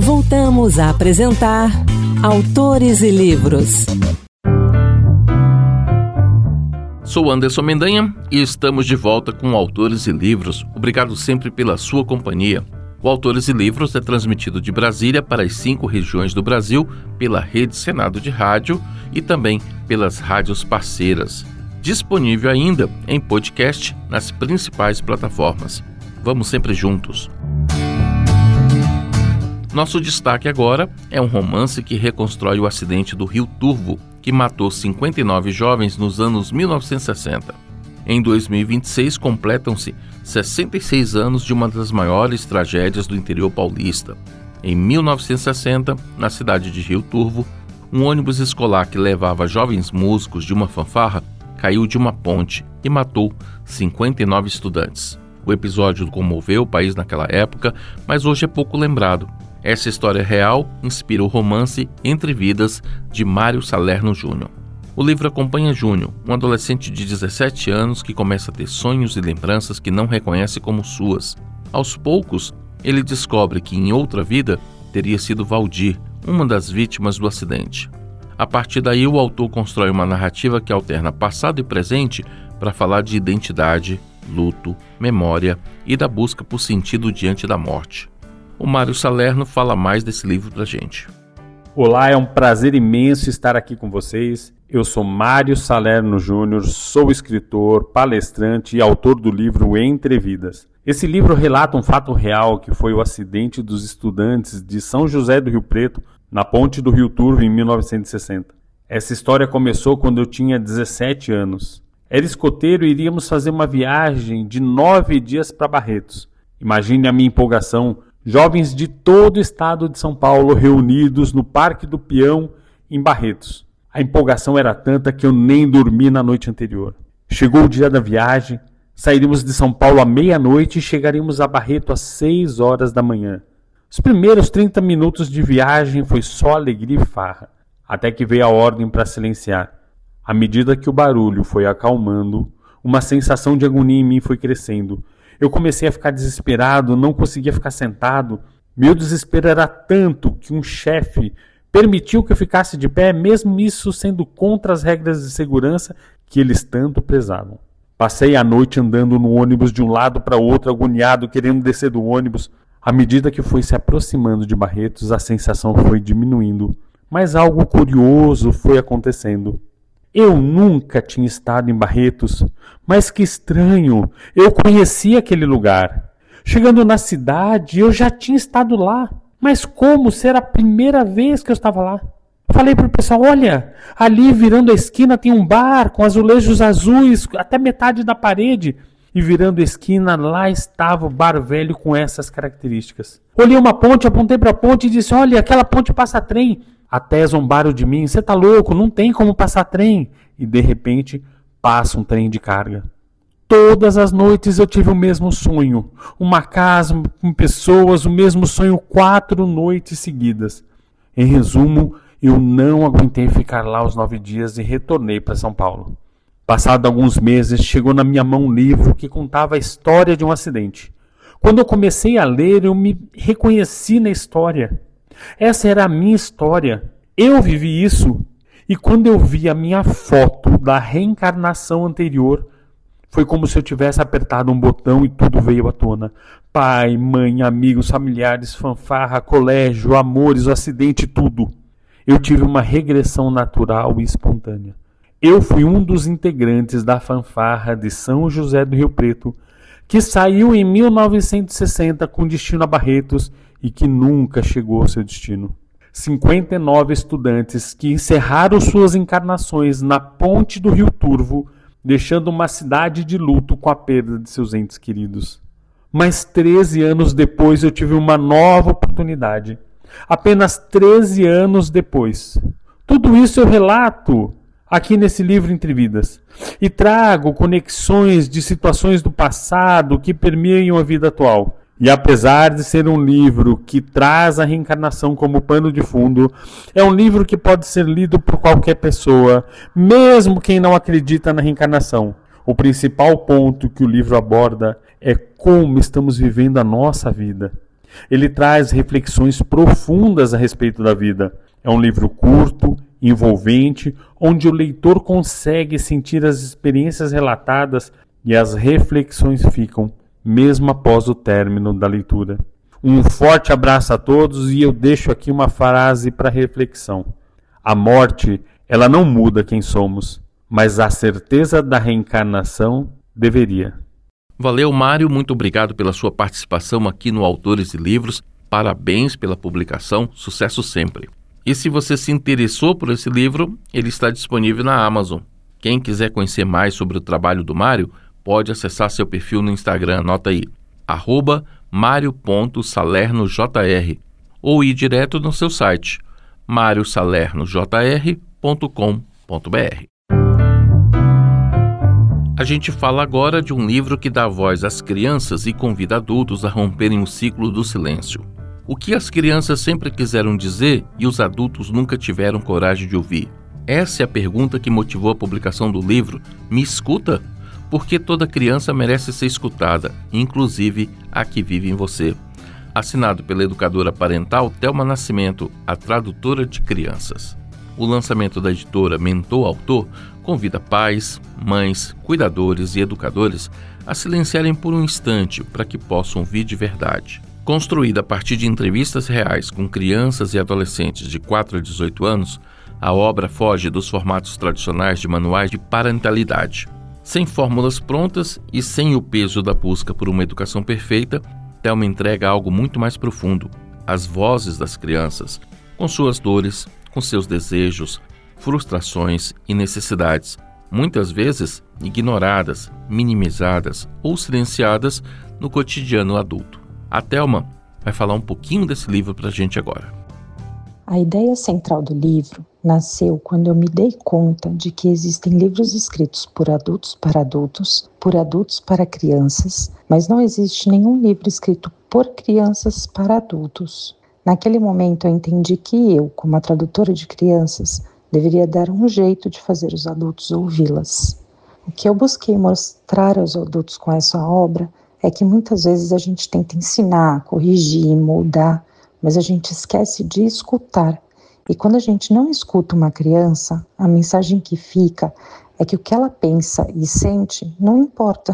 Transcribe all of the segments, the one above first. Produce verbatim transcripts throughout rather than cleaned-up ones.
Voltamos a apresentar Autores e Livros. Sou Anderson Mendanha e estamos de volta com Autores e Livros. Obrigado sempre pela sua companhia. O Autores e Livros é transmitido de Brasília para as cinco regiões do Brasil pela Rede Senado de Rádio e também pelas rádios parceiras. Disponível ainda em podcast nas principais plataformas. Vamos sempre juntos. Nosso destaque agora é um romance que reconstrói o acidente do Rio Turvo, que matou cinquenta e nove jovens nos anos mil novecentos e sessenta. Em dois mil e vinte e seis, completam-se sessenta e seis anos de uma das maiores tragédias do interior paulista. Em mil novecentos e sessenta, na cidade de Rio Turvo, um ônibus escolar que levava jovens músicos de uma fanfarra caiu de uma ponte e matou cinquenta e nove estudantes. O episódio comoveu o país naquela época, mas hoje é pouco lembrado. Essa história real inspira o romance Entre Vidas, de Mário Salerno Júnior O livro acompanha Júnior, um adolescente de dezessete anos que começa a ter sonhos e lembranças que não reconhece como suas. Aos poucos, ele descobre que em outra vida teria sido Valdir, uma das vítimas do acidente. A partir daí, o autor constrói uma narrativa que alterna passado e presente para falar de identidade, luto, memória e da busca por sentido diante da morte. O Mário Salerno fala mais desse livro pra gente. Olá, é um prazer imenso estar aqui com vocês. Eu sou Mário Salerno Júnior, sou escritor, palestrante e autor do livro Entre Vidas. Esse livro relata um fato real que foi o acidente dos estudantes de São José do Rio Preto na ponte do Rio Turvo em mil novecentos e sessenta. Essa história começou quando eu tinha dezessete anos. Era escoteiro e iríamos fazer uma viagem de nove dias para Barretos. Imagine a minha empolgação. Jovens de todo o estado de São Paulo reunidos no Parque do Peão, em Barretos. A empolgação era tanta que eu nem dormi na noite anterior. Chegou o dia da viagem, sairíamos de São Paulo à meia-noite e chegaríamos a Barreto às seis horas da manhã. Os primeiros trinta minutos de viagem foi só alegria e farra, até que veio a ordem para silenciar. À medida que o barulho foi acalmando, uma sensação de agonia em mim foi crescendo. Eu comecei a ficar desesperado, não conseguia ficar sentado. Meu desespero era tanto que um chefe permitiu que eu ficasse de pé, mesmo isso sendo contra as regras de segurança que eles tanto prezavam. Passei a noite andando no ônibus de um lado para outro, agoniado, querendo descer do ônibus. À medida que foi se aproximando de Barretos, a sensação foi diminuindo, mas algo curioso foi acontecendo. Eu nunca tinha estado em Barretos, mas que estranho, eu conhecia aquele lugar. Chegando na cidade, eu já tinha estado lá, mas como ser a primeira vez que eu estava lá? Falei para o pessoal, olha, ali virando a esquina tem um bar com azulejos azuis até metade da parede. E virando a esquina, lá estava o bar velho com essas características. Olhei uma ponte, apontei para a ponte e disse, olha, aquela ponte passa trem. Até zombaram de mim, você tá louco, não tem como passar trem. E de repente, passa um trem de carga. Todas as noites eu tive o mesmo sonho. Uma casa com pessoas, o mesmo sonho quatro noites seguidas. Em resumo, eu não aguentei ficar lá os nove dias e retornei para São Paulo. Passado alguns meses, chegou na minha mão um livro que contava a história de um acidente. Quando eu comecei a ler, eu me reconheci na história. Essa era a minha história. Eu vivi isso. E quando eu vi a minha foto da reencarnação anterior, foi como se eu tivesse apertado um botão e tudo veio à tona. Pai, mãe, amigos, familiares, fanfarra, colégio, amores, o acidente, tudo. Eu tive uma regressão natural e espontânea. Eu fui um dos integrantes da fanfarra de São José do Rio Preto, que saiu em mil novecentos e sessenta com destino a Barretos e que nunca chegou ao seu destino. cinquenta e nove estudantes que encerraram suas encarnações na ponte do Rio Turvo, deixando uma cidade de luto com a perda de seus entes queridos. Mas treze anos depois eu tive uma nova oportunidade. Apenas treze anos depois. Tudo isso eu relato aqui nesse livro Entre Vidas. E trago conexões de situações do passado que permeiam a vida atual. E apesar de ser um livro que traz a reencarnação como pano de fundo, é um livro que pode ser lido por qualquer pessoa, mesmo quem não acredita na reencarnação. O principal ponto que o livro aborda é como estamos vivendo a nossa vida. Ele traz reflexões profundas a respeito da vida. É um livro curto, envolvente, onde o leitor consegue sentir as experiências relatadas e as reflexões ficam, mesmo após o término da leitura. Um forte abraço a todos e eu deixo aqui uma frase para reflexão. A morte, ela não muda quem somos, mas a certeza da reencarnação deveria. Valeu, Mário, muito obrigado pela sua participação aqui no Autores de Livros. Parabéns pela publicação, sucesso sempre. E se você se interessou por esse livro, ele está disponível na Amazon. Quem quiser conhecer mais sobre o trabalho do Mário, pode acessar seu perfil no Instagram, anota aí, arroba mario ponto salerno jr, ou ir direto no seu site, mario salerno j r ponto com ponto b r. A gente fala agora de um livro que dá voz às crianças e convida adultos a romperem o ciclo do silêncio. O que as crianças sempre quiseram dizer e os adultos nunca tiveram coragem de ouvir? Essa é a pergunta que motivou a publicação do livro Me Escuta? Porque toda criança merece ser escutada, inclusive a que vive em você. Assinado pela educadora parental Thelma Nascimento, a tradutora de crianças. O lançamento da editora Mentor Autor convida pais, mães, cuidadores e educadores a silenciarem por um instante para que possam ouvir de verdade. Construída a partir de entrevistas reais com crianças e adolescentes de quatro a dezoito anos, a obra foge dos formatos tradicionais de manuais de parentalidade. Sem fórmulas prontas e sem o peso da busca por uma educação perfeita, Thelma entrega algo muito mais profundo, as vozes das crianças, com suas dores, com seus desejos, frustrações e necessidades, muitas vezes ignoradas, minimizadas ou silenciadas no cotidiano adulto. A Thelma vai falar um pouquinho desse livro para a gente agora. A ideia central do livro nasceu quando eu me dei conta de que existem livros escritos por adultos para adultos, por adultos para crianças, mas não existe nenhum livro escrito por crianças para adultos. Naquele momento eu entendi que eu, como a tradutora de crianças, deveria dar um jeito de fazer os adultos ouvi-las. O que eu busquei mostrar aos adultos com essa obra é que muitas vezes a gente tenta ensinar, corrigir, moldar, mas a gente esquece de escutar. E quando a gente não escuta uma criança, a mensagem que fica é que o que ela pensa e sente não importa.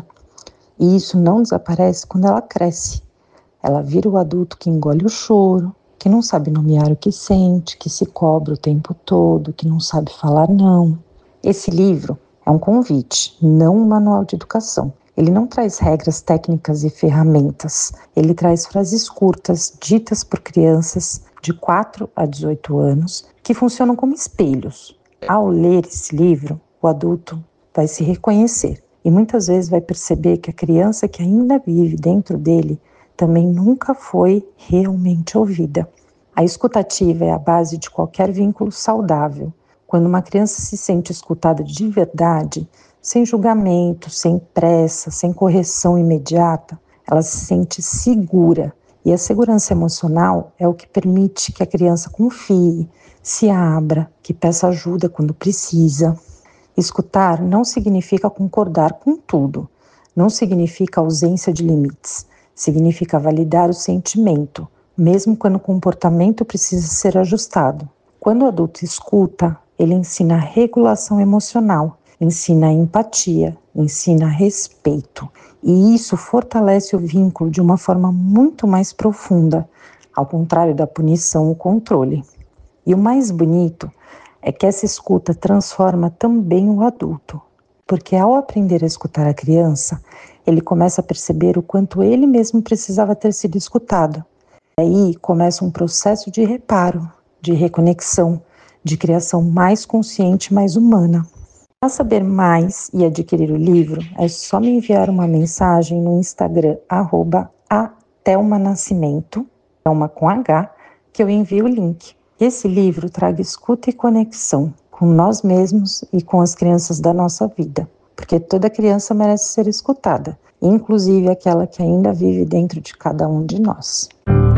E isso não desaparece quando ela cresce. Ela vira o adulto que engole o choro, que não sabe nomear o que sente, que se cobra o tempo todo, que não sabe falar não. Esse livro é um convite, não um manual de educação. Ele não traz regras técnicas e ferramentas. Ele traz frases curtas, ditas por crianças de quatro a dezoito anos, que funcionam como espelhos. Ao ler esse livro, o adulto vai se reconhecer e muitas vezes vai perceber que a criança que ainda vive dentro dele também nunca foi realmente ouvida. A escutativa é a base de qualquer vínculo saudável. Quando uma criança se sente escutada de verdade, sem julgamento, sem pressa, sem correção imediata, ela se sente segura. E a segurança emocional é o que permite que a criança confie, se abra, que peça ajuda quando precisa. Escutar não significa concordar com tudo, não significa ausência de limites, significa validar o sentimento, mesmo quando o comportamento precisa ser ajustado. Quando o adulto escuta, ele ensina regulação emocional, ensina empatia, ensina respeito. E isso fortalece o vínculo de uma forma muito mais profunda, ao contrário da punição ou controle. E o mais bonito é que essa escuta transforma também o adulto, porque ao aprender a escutar a criança, ele começa a perceber o quanto ele mesmo precisava ter sido escutado. E aí começa um processo de reparo, de reconexão, de criação mais consciente, mais humana. Para saber mais e adquirir o livro, é só me enviar uma mensagem no Instagram, arroba a Thelma Nascimento, Thelma com H, que eu envio o link. Esse livro traga escuta e conexão com nós mesmos e com as crianças da nossa vida, porque toda criança merece ser escutada, inclusive aquela que ainda vive dentro de cada um de nós.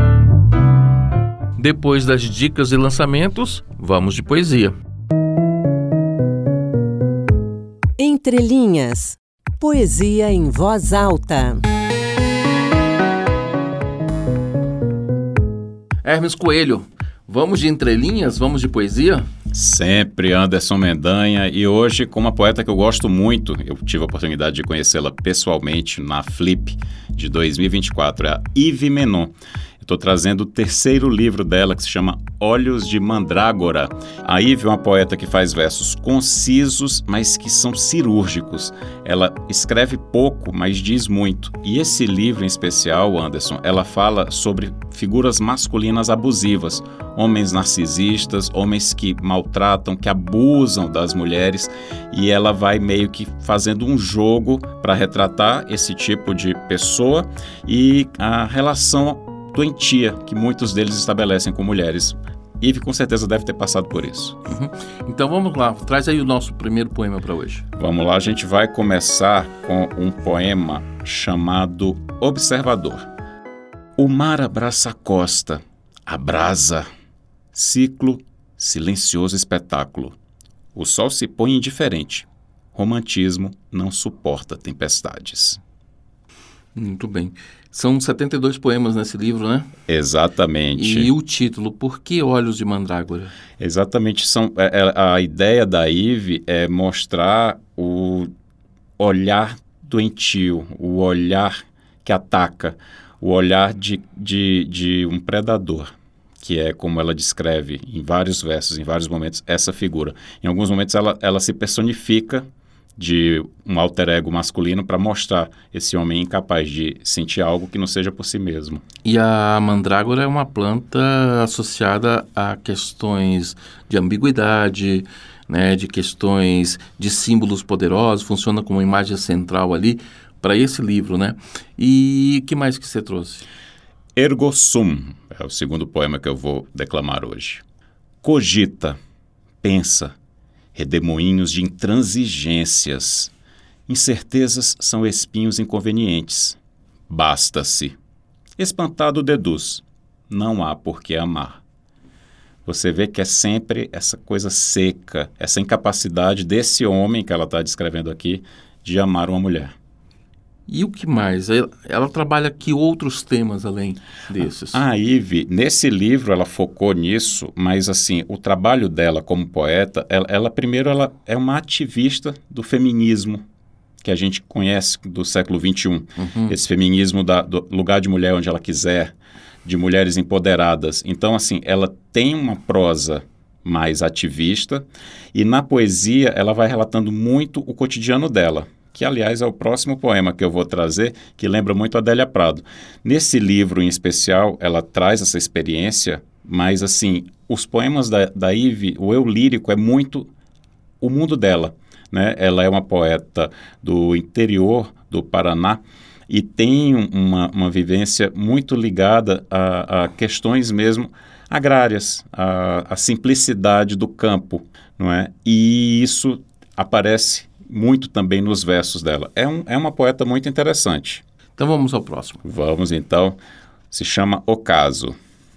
Depois das dicas e lançamentos, vamos de poesia. Entre linhas, poesia em voz alta. Hermes Coelho, vamos de entrelinhas, vamos de poesia? Sempre, Anderson Mendanha, e hoje com uma poeta que eu gosto muito. Eu tive a oportunidade de conhecê-la pessoalmente na Flip de dois mil e vinte e quatro, é a Yves Menon. Estou trazendo o terceiro livro dela, que se chama Olhos de Mandrágora. A Yves é uma poeta que faz versos concisos, mas que são cirúrgicos. Ela escreve pouco, mas diz muito. E esse livro em especial, Anderson, ela fala sobre figuras masculinas abusivas, homens narcisistas, homens que maltratam, que abusam das mulheres, e ela vai meio que fazendo um jogo para retratar esse tipo de pessoa e a relação doentia que muitos deles estabelecem com mulheres. Yves com certeza deve ter passado por isso. Uhum. Então vamos lá, traz aí o nosso primeiro poema para hoje. Vamos lá, a gente vai começar com um poema chamado Observador. O mar abraça a costa, abrasa, ciclo, silencioso espetáculo. O sol se põe indiferente, romantismo não suporta tempestades. Muito bem. São setenta e dois poemas nesse livro, né? Exatamente. E o título, Por que Olhos de Mandrágora? Exatamente. São, é, a ideia da Yves é mostrar o olhar doentio, o olhar que ataca, o olhar de, de, de um predador, que é como ela descreve em vários versos, em vários momentos, essa figura. Em alguns momentos ela, ela se personifica de um alter ego masculino para mostrar esse homem incapaz de sentir algo que não seja por si mesmo. E a mandrágora é uma planta associada a questões de ambiguidade, né, de questões de símbolos poderosos, funciona como imagem central ali para esse livro, né? E o que mais que você trouxe? Ergo sum é o segundo poema que eu vou declamar hoje. Cogita, pensa, redemoinhos de intransigências. Incertezas são espinhos inconvenientes. Basta-se. Espantado deduz. Não há por que amar. Você vê que é sempre essa coisa seca, essa incapacidade desse homem que ela está descrevendo aqui de amar uma mulher. E o que mais? Ela, ela trabalha aqui outros temas além desses. A Yves, nesse livro, ela focou nisso, mas assim, o trabalho dela como poeta, ela, ela primeiro ela é uma ativista do feminismo que a gente conhece do século vinte e um. Uhum. Esse feminismo da, do lugar de mulher onde ela quiser, de mulheres empoderadas. Então, assim, ela tem uma prosa mais ativista e na poesia ela vai relatando muito o cotidiano dela, que, aliás, é o próximo poema que eu vou trazer, que lembra muito a Adélia Prado. Nesse livro, em especial, ela traz essa experiência, mas, assim, os poemas da, da Yves, o eu lírico é muito o mundo dela, né? Ela é uma poeta do interior do Paraná e tem uma, uma vivência muito ligada a, a questões mesmo agrárias, a, a simplicidade do campo, não é? E isso aparece muito também nos versos dela. É, um, é uma poeta muito interessante. Então vamos ao próximo. Vamos então. Se chama Ocaso.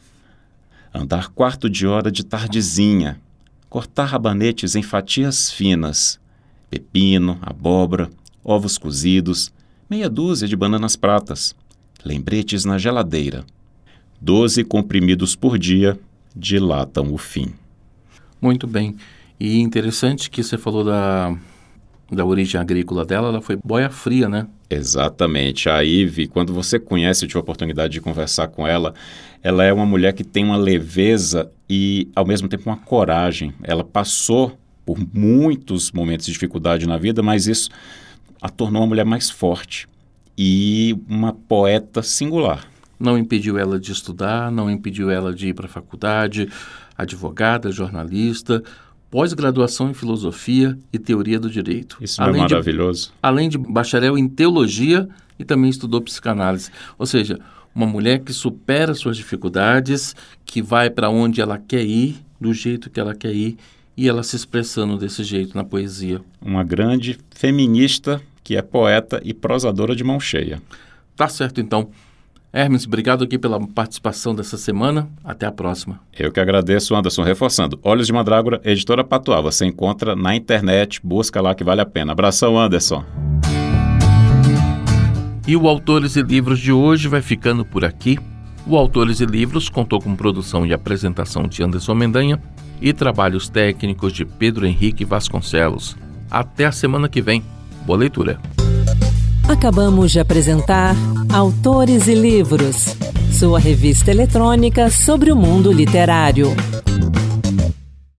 Andar quarto de hora de tardezinha. Cortar rabanetes em fatias finas. Pepino, abóbora, ovos cozidos, meia dúzia de bananas pratas. Lembretes na geladeira. Doze comprimidos por dia dilatam o fim. Muito bem. E interessante que você falou da... da origem agrícola dela, ela foi boia fria, né? Exatamente. A Yves, quando você conhece, eu tive a oportunidade de conversar com ela, ela é uma mulher que tem uma leveza e, ao mesmo tempo, uma coragem. Ela passou por muitos momentos de dificuldade na vida, mas isso a tornou uma mulher mais forte e uma poeta singular. Não impediu ela de estudar, não impediu ela de ir para a faculdade, advogada, jornalista, pós-graduação em filosofia e teoria do direito. Isso não é maravilhoso? De, além de bacharel em teologia e também estudou psicanálise. Ou seja, uma mulher que supera suas dificuldades, que vai para onde ela quer ir, do jeito que ela quer ir, e ela se expressando desse jeito na poesia. Uma grande feminista que é poeta e prosadora de mão cheia. Tá certo, então. Hermes, obrigado aqui pela participação dessa semana. Até a próxima. Eu que agradeço, Anderson. Reforçando, Olhos de Mandrágora, editora Patuá. Você encontra na internet, busca lá que vale a pena. Abração, Anderson. E o Autores e Livros de hoje vai ficando por aqui. O Autores e Livros contou com produção e apresentação de Anderson Mendanha e trabalhos técnicos de Pedro Henrique Vasconcelos. Até a semana que vem. Boa leitura. Acabamos de apresentar Autores e Livros, sua revista eletrônica sobre o mundo literário.